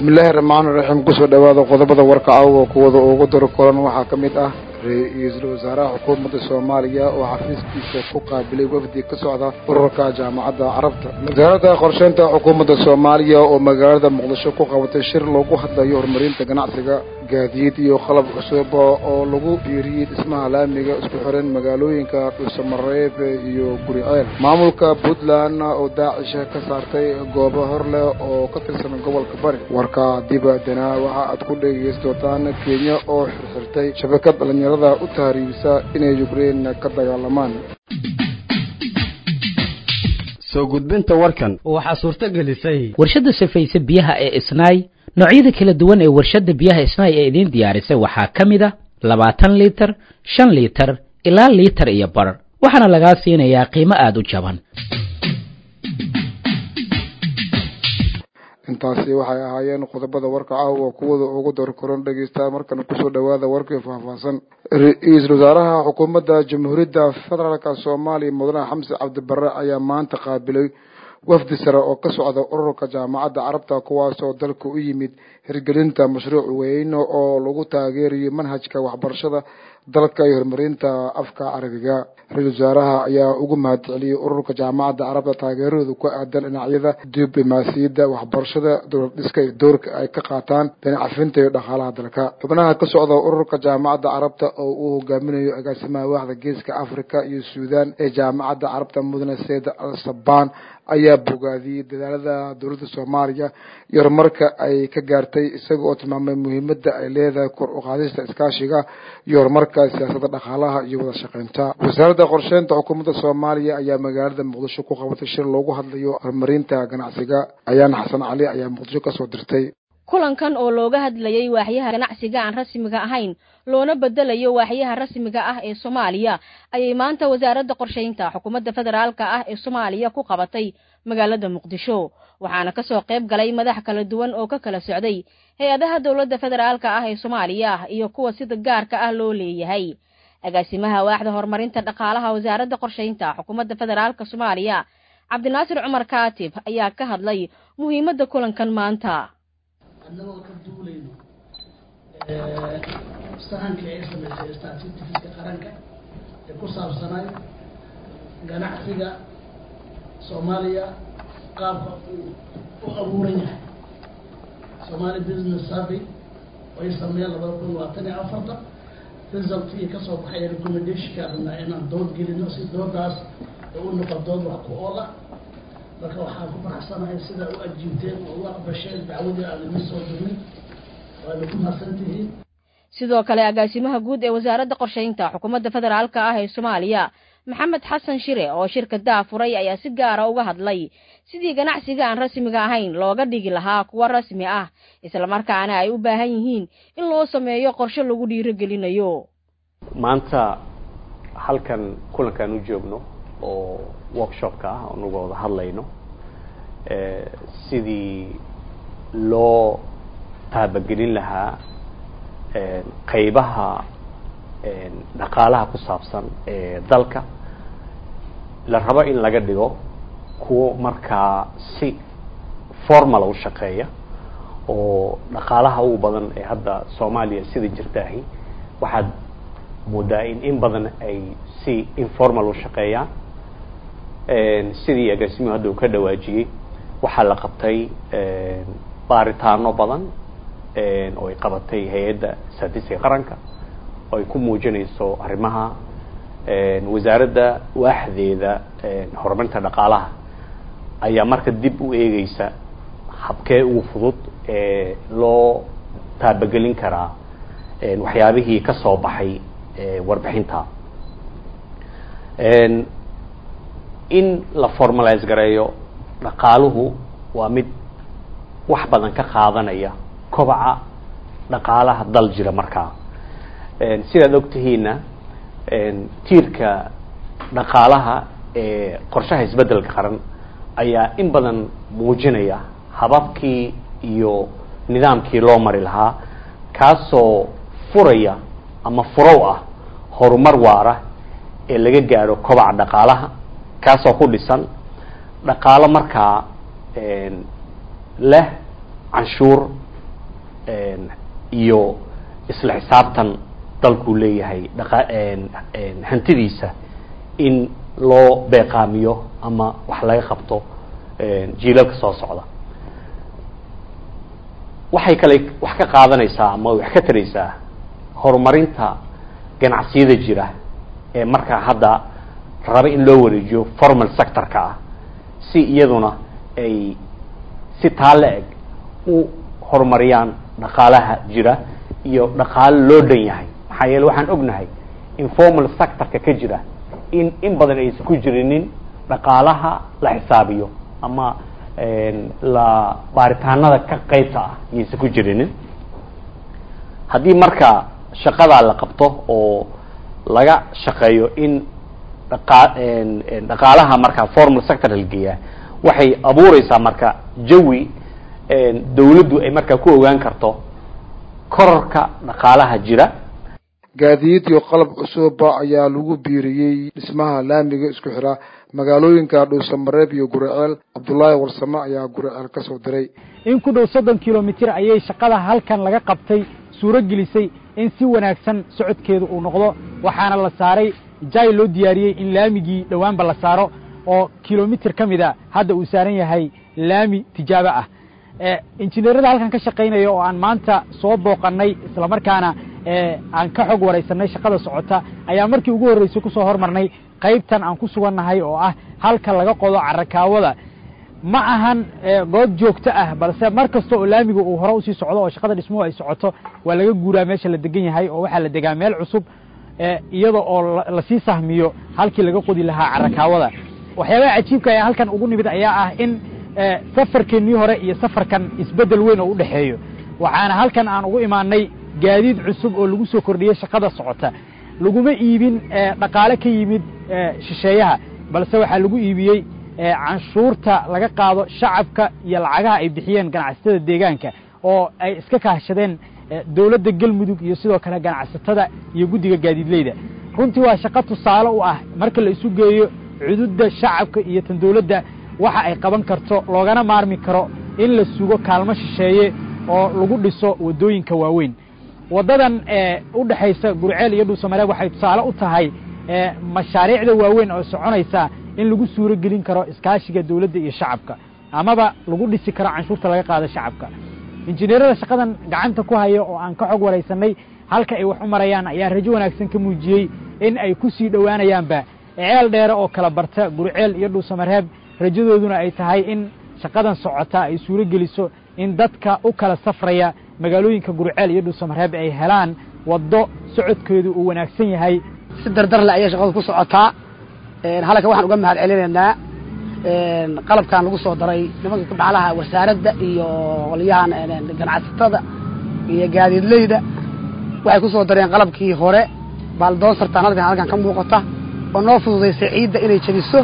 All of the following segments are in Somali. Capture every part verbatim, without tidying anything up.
bismillaahi raxmaani raxiim kusoo dhawaada qodobada warka caawa kuwada ugu daro kolan waxaa ka mid ah ra-iisul wasaaraha xukuumadda Soomaaliya oo xafiiskiisa ku qaabilay wafdi ka socda ururka jaamacadda Carabta. Wasaaradda qorsheynta xukuumadda Soomaaliya oo magaalada Muqdisho ku qabatay shir loogu hadlayo horumarinta ganacsiga, gaadiid iyo qalab cusub oo lagu dhiiriyay dhismaha laamiga isku xiran magaalooyinka Dhuusamareeb iyo Guriceel. Maamulka Puntland oo Daacish ka saartay goobo hor leh oo ka tirsan gobolka Bari. warka dibadana waxa aad ku dhageysataan Kenya oo xirxirtay shabakad dhalinyarada u taariibisa inay Ukraine ka dagaalamaan. soo gudbinta warkan waxa suurta gelisay warshada safaysa biyaha ee Isnaay. noocyada kala duwan ee warshada biyaha Isnaay ee idin diyaarisay waxaa kamid ah labaatan litir, shan litir ilaa litir iyo bar. waxaana laga siinayaa qiimo aad u jaban. intaasi waxay ahaayeen qodobada warka caawa kuwada ugu door koran dhageystaa markan ku soo dhawaada warkii faahfaahsan. ra-iisul wasaaraha xukuumadda Jamhuuriyadda Federaalka Soomaaliya Mudane Xamse Cabdi Barre ayaa maanta qaabilay wafdi sare oo ka socda ururka jaamacadda Carabta kuwaas oo dalka u yimid hirgelinta mashruuc weyn oo lagu taageerayo manhajka waxbarashada dalka iyo horumarinta afka Carabiga. ra-iisul wasaaraha ayaa ugu mahadceliyay ururka jaamacadda Carabta taageeradooda ku aadan dhinacyada diblomaasiyadda, waxbarashada, dowlad dhiska iyo doorka ay ka qaataan dhinacafinta iyo dhaqaalaha dalka. xubnaha ka socda ururka jaamacadda Carabta oo uu hogaaminayo agaasimaha waaxda Geeska Afrika iyo Suudaan ee jaamacadda Carabta Mudane Said Al-Sabaan ayaa bogaadiyay dadaalada dowladda Soomaaliya iyo horumarka ay ka gaartay, isagoo tilmaamay muhiimadda ay leedahay kor u qaadista iskaashiga iyo horumarka siyaasadda dhaqaalaha iyo wada shaqeynta. wasaaradda qorsheynta xukuumadda Soomaaliya ayaa magaalada Muqdisho ku qabatay shir loogu hadlayo horumarinta ganacsiga. ayaan Xasan Cali ayaa Muqdisho ka soo dirtay. kulankan oo looga hadlayay waaxyaha ganacsiga aan rasmiga ahayn loona bedelayo waaxyaha rasmiga ah ee Soomaaliya ayay maanta wasaaradda qorsheynta xukuumadda federaalka ah ee Soomaaliya ku qabatay magaalada Muqdisho. waxaana ka soo qayb galay madax kala duwan oo ka kala socday hay'adaha dawladda federaalka ah ee Soomaaliya iyo kuwa sida gaarka ah loo leeyahay. agaasimaha waaxda horumarinta dhaqaalaha wasaaradda qorsheynta xukuumadda federaalka Soomaaliya Cabdinaasir Cumar Kaatib ayaa ka hadlay muhiimadda kulankan maanta. annagoo ka duulayno ee sahanka ay sameeyay statistics qaranka ee ku saabsanay ganacsiga Soomaaliya qaabka uu u abuuran yahay. Somali Business Survey oo sameeyay laba kun labaatan iyo afar results ka soo baxay recommendation-ka inaan dood gelino si doodaas oo noqdo dood wax ku oola. marka waxaan ku faraxsanahay sida u ajiibteen oo wax basheen dacwadii aan la soo dirin waa lagu mahadsantihiin. sidoo kale agaasimaha guud ee wasaaradda qorsheynta xukuumadda federaalka ah ee Soomaaliya Maxamed Xasan Shire oo shirkadda furay ayaa si gaar ah uga hadlay sidii ganacsiga aan rasmiga ahayn looga dhigi lahaa kuwa rasmi ah, isla markaana ay u baahan yihiin in loo sameeyo qorshe lagu dhiirigelinayo. maanta halkan kulankan u joogno oo workshop-ka ah oo uga wada hadlayno ee sidii loo taabagelin lahaa ee qaybaha ee dhaqaalaha ku saabsan ee dalka la rabo in laga dhigo kuwa markaa si formal u shaqeeya oo dhaqaalaha ugu badan ee hadda Soomaaliya sida jirtaahi waxaad moodaa in in badan ay si informal u shaqeeyaan. sidii agaasimuhu hadda uu ka dhawaajiyay waxaa la qabtay baaritaano badan oo ay qabatay hay'adda statistics qaranka oo ay ku muujinayso arrimaha wasaaradda waaxdeeda horumarinta dhaqaalaha ayaa marka dib u eegaysa habkee ugu fudud ee loo taabagelin karaa waxyaabihii ka soo baxay warbixinta. in la formalize gareeyo dhaqaaluhu waa mid wax badan ka qaadanaya kobaca dhaqaalaha dal jira markaa. sidaad ogtihiina tiirka dhaqaalaha ee qorshaha isbedelka qaran ayaa in badan muujinaya hababkii iyo nidaamkii loo mari lahaa kaasoo furaya ama furow ah horumar waara ee laga gaaro kobaca dhaqaalaha kaasoo ku dhisan dhaqaalo markaa leh canshuur iyo isla xisaabtan dalku leeyahay dhaqa hantidiisa in loo beeqaamiyo ama wax laga qabto jiilalka soo socda. waxay kale wax ka qaadanaysaa ama wax ka taraysaa horumarinta ganacsiyada jira ee markaa hadda raba in loo wareejiyo formal sectorka ah si iyaduna ay si taale eg u horumariyaan dhaqaalaha jira iyo dhaqaale loo dhan yahay. maxaa yeele waxaan ognahay informal sectorka ka jira in in badan aysan ku jirinin dhaqaalaha la xisaabiyo ama la baaritaanada ka qaybta ah aysan ku jirinin. haddii marka shaqadaa la qabto oo laga shaqeeyo in dhaqa dhaqaalaha marka formal sector la geeyaa waxay abuureysaa marka jawi dawladdu ay markaa ku ogaan karto kororka dhaqaalaha jira. gaadiid iyo qalab cusuba ayaa lagu biiriyey dhismaha laamiga isku xira magaalooyinka Dhuusamareeb iyo Guriceel. Cabdullaahi Warsame ayaa Guriceel ka soo diray. in ku dhow soddon kiiloomitir ayay shaqada halkan laga qabtay suuro gelisay in si wanaagsan socodkeedu uu noqdo, waxaana la saaray jay loo diyaariyey in laamigii dhowaanba la saaro oo kiiloomitir ka mid a hadda uu saaran yahay laami tijaabo ah. injineerada halkan ka shaqaynaya oo aan maanta soo booqannay isla markaana aan ka xog waraysanay shaqada socota ayaa markii ugu horreysay ku soo hormarnay qaybtan aan ku sugannahay oo ah halka laga qodo carakaawada. ma ahan goob joogto ah, balse mar kasta oo laamiga uu hore usii socdo oo shaqada dhismuhu ay socoto waa laga guuraa meesha la degan yahay oo waxaa la degaa meel cusub iyada oo lasii sahmiyo halkii laga qodi lahaa carakaawada. waxyaabaha cajiibka ee halkan ugu nimid ayaa ah in safarkeennii hore iyo safarkan isbeddel weyn oo u dhexeeyo. waxaana halkan aan ugu imaanay gaadiid cusub oo lagu soo kordhiyey shaqada socota. laguma iibin dhaqaale ka yimid shisheeyaha, balse waxaa lagu iibiyey canshuurta laga qaado shacabka iyo lacagaha ay bixiyeen ganacsatada deegaanka oo ay iska kaashadeen dawladda Galmudug iyo sidoo kale ganacsatada iyo guddiga gaadiidleyda. runtii waa shaqo tusaale u ah marka la isu geeyo cududda shacabka iyo tan dawladda waxa ay qaban karto, loogana maarmi karo in la sugo kaalmo shisheeye oo lagu dhiso wadooyinka waaweyn. wadadan u dhaxaysa Guriceel iyo Dhuusamareeb waxay tusaale u tahay mashaariicda waaweyn oo soconaysa in lagu suuro gelin karo iskaashiga dawladda iyo shacabka, amaba lagu dhisi karo canshuurta laga qaado shacabka. injineerada shaqadan gacanta ku haya oo aan ka xog waraysanay halka ay wax u marayaan ayaa rajo wanaagsan ka muujiyey in ay ku sii dhowaanayaanba ceel dheere oo kala barta Guriceel iyo Dhuusamareeb. rajadooduna ay tahay in shaqadan socota ay suuro geliso in dadka u kala safraya magaalooyinka Guriceel iyo Dhuusamareeb ay helaan wado socodkeedu uu wanaagsan yahay. si dardar la ayay shaqadu ku socotaa. een halka waxaan uga mahad celinaynaa een qalabkan lagu soo daray nimanka ku dhaclaha wasaaradda iyo qoliyahan ganacsatada iyo gaadiidleyda. waxay ku soo dareen qalabkii hore baldoosartan halkan halkan ka muuqata oo noo fududeysay ciidda inay jabiso.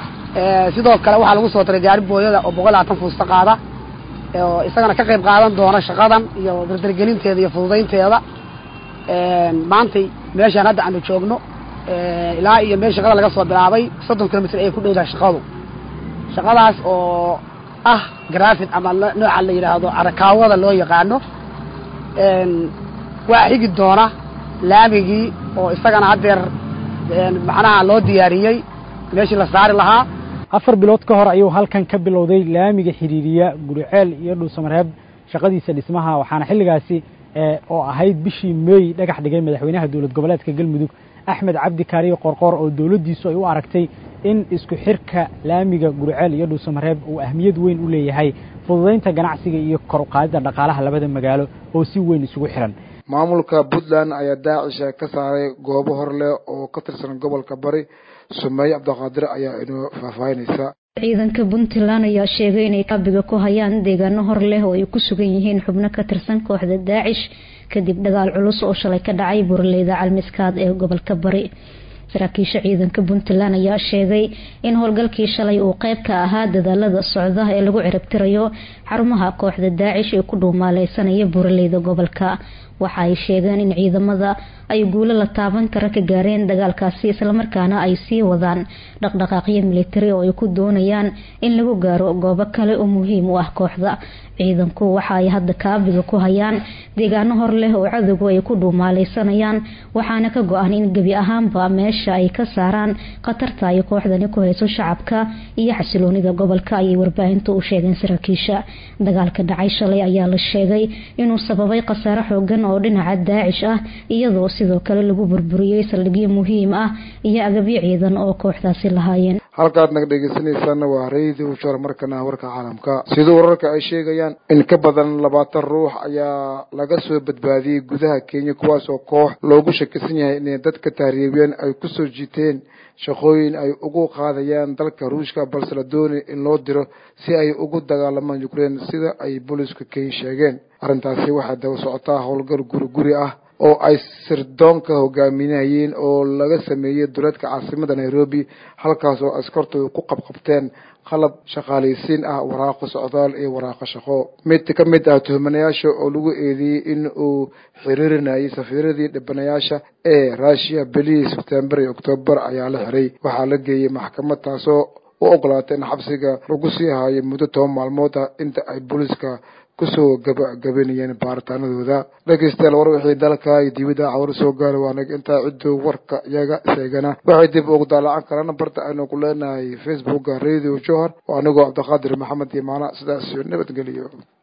ee sidoo kale waxaa lagu soo daray gaari booyada oo boqol iyo labaatan fuusta qaada oo isagana ka qayb qaadan doona shaqadan iyo dardargelinteeda iyo fududeynteeda. een maantay meeshaan hadda aanu joogno ilaa iyo meel shaqada laga soo bilaabay soddon kiiloomitir ay ku dhowdahay shaqadu. shaqadaas oo ah grafit ama nooca la yiraahdo carakaawada loo yaqaano. een waa xigi doona laamigii oo isagana haddeer macnaha loo diyaariyey meeshii la saari lahaa. afar bilood ka hor ayuu halkan ka bilowday laamiga xiriiriya Guriceel iyo Dhuusamareeb shaqadiisa dhismaha, waxaana xilligaasi oo ahayd bishii May dhagax dhigay madaxweynaha dawlad goboleedka Galmudug Axmed Cabdi Kaariye Qorqor oo dawladdiisu ay u aragtay in isku xirka laamiga Guriceel iyo Dhuusamareeb uu ahmiyad weyn u leeyahay fududeynta ganacsiga iyo kor u qaadida dhaqaalaha labada magaalo oo si weyn isugu xiran. maamulka Puntland ayaa Daacish ka saaray goobo hor leh oo ka tirsan gobolka Bari. Sumeey Cabdiqaadir ayaa inoo faahfaahinaysa. ciidanka Puntland ayaa sheegay inay kaabiga ku hayaan deegaano hor leh oo ay ku sugan yihiin xubno ka tirsan kooxda Daacish kadib dagaal culus oo shalay ka dhacay buuraleyda Calmiskaad ee gobolka Bari. saraakiisha ciidanka Puntland ayaa sheegay in howlgalkii shalay uu qayb ka ahaa dadaalada socda ee lagu ciribtirayo xarumaha kooxda Daacish ee ku dhuumaaleysanaya buuraleyda gobolka. waxa ay sheegeen in ciidamada ay guulo la taaban kara ka gaareen dagaalkaasi islamarkaana ay sii wadaan dhaqdhaqaaqyo militari oo ay ku doonayaan in lagu gaaro goobo kale oo muhiim u ah kooxda. ciidanku waxa ay hadda kaabiga ku hayaan deegaano hor leh oo cadowgu ay ku dhuumaaleysanayaan waxaana ka go-an in gebi ahaanba meesha ay ka saaraan khatarta ay kooxdani ku hayso shacabka iyo xasiloonida gobolka ayay warbaahintu u sheegeen saraakiisha. dagaalka dhacay shalay ayaa la sheegay inuu sababay khasaare xoogan oo dhinaca Daacish ah iyadoo sidoo kale lagu burburiyay saldhigyo muhiim ah iyo agabyo ciidan oo kooxdaasi lahaayeen. halkaad naga dhegeysanaysan waa reeyada u shar markana warka caalamka sidoo wararka ay sheegayaan in ka badan labaatan ruux ayaa laga soo badbaadiyay gudaha Kenya kuwaas oo koox loogu shakisan yahay in dadka taariibiyeen ay ku soo jiiteen shaqooyin ay ugu qaadayaan dalka Ruushka balse la doonay in loo diro si ay ugu dagaalamaan Ukraine sida ay booliska Kenya sheegeen. arrintaasi waxaa daba socotaa howlgal guri ah oo ay sirdoonka hogaaminayeen oo laga sameeyay dowladda caasimada Nairobi halkaas oo askartu ku qabqabteen qalab shaqaaleysiin ah waraaqo socdaal iyo waraaqo shaqo. mid ka mid ah tuhmanayaasha oo lagu eedeeyay in uu xiriirinayay safiiradii dhibanayaasha ee Russia bilii September iyo October ayaa la xiray. waxaa la geeyay maxkamad taasoo u ogolaatay in xabsiga lagu sii haayo muddo toban maalmood ah inta ay booliska kusoo gabagabeynayeen baaritaanadooda. dhegeystayaal war wixii dalka iyo dibadda cawar soo gaaray waa naga intaa ciddo warka iyaga sheegana waxay dib ugu daallacan karaan barta aynu ku leenahay Facebook Radio Johor oo anigoo Cabdiqaadir Maxamed Imaana sidaas iyo nabadgelyo.